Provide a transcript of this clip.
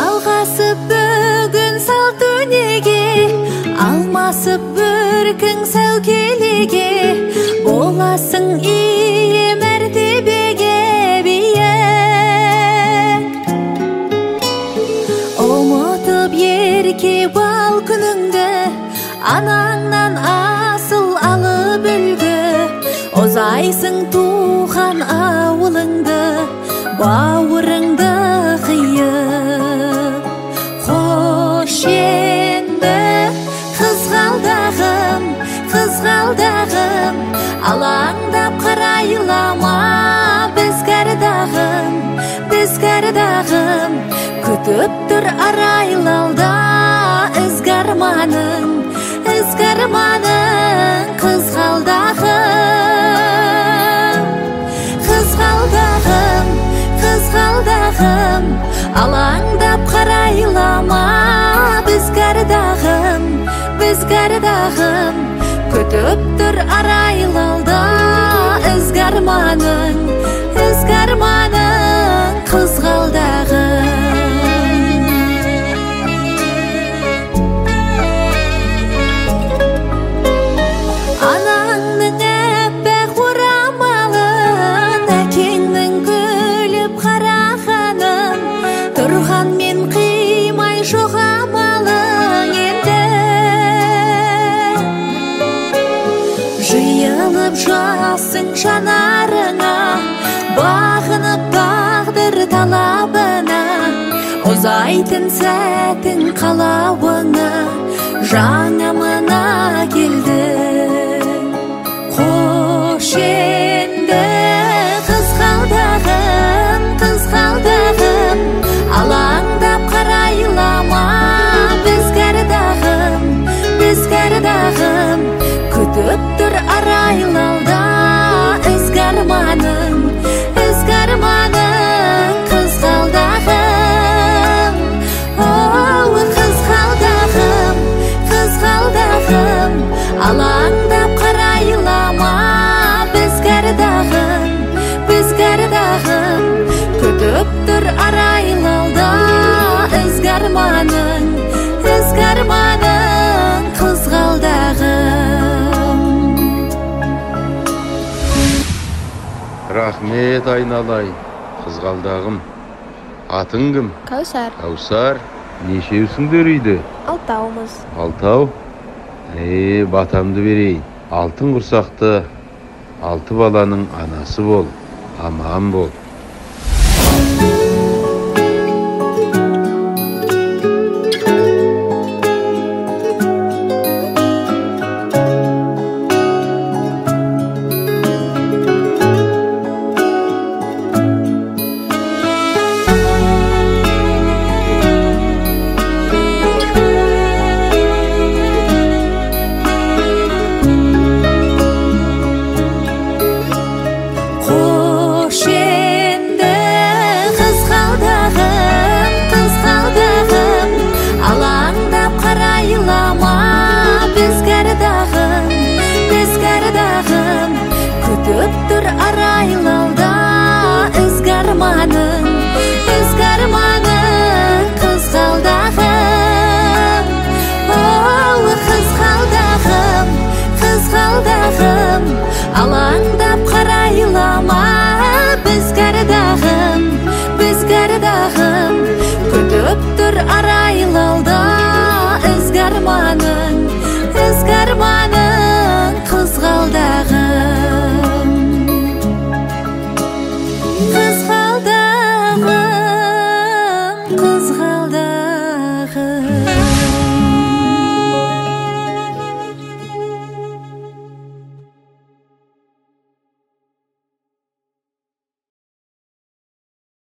Жалғасып бүгін сал дүниеге, алмасып бүркің сәукелеге, боласың ие мәртебеге биік. Ұмытып ерке бал күніңді, анаңнан асыл алып үлгі, озайсың туған ауылыңды, бауырыңды қиып. Қош енді қызғалдағым, алаңдап қарайлама біз кәрдағым, күтіп тұр арайлалда ізгі арманың, қызғалдағым, алаңдап қарайлама біз кәрдағым, күтіп тұр арайлалда ізгі арманың, қызғалдағым. Анаңның әппақ орамалын, әкеңнің күліп қарағанын, тұрған мен қимай жоғамалың енді. Жиылып жасың жанарыңа, бағынып тағдыр талабына, ұзайтын сәтің қалауыңа, жаңа мына келді. Қош енді қызғалдағым, алаңдап қарайлама біз кәрдағым, күтіп тұр арайлалда ізгі арманың, қызғалдағым. Қызғалдағым, алаңдап қарайлама біз кәрдағым, күтіп тұр арайлалда ізгі арманың, қызғалдағым. Рахмет айналай, қызғалдағым. Атың кім? Кәусар. Кәусар. Нешеусіңдер үйде? Алтаумыз. Алтау? Батамды берейін. Алтын құрсақты, 6 баланың анасы бол, аман бол. Күтіп тұр арайлалда ізгі арманың, қызғалдағым, алаңдап қарайлама біз кәрдағым, күтіп тұр арайлалда ізгі арманың, қызғалдағым. Қызғалдағым,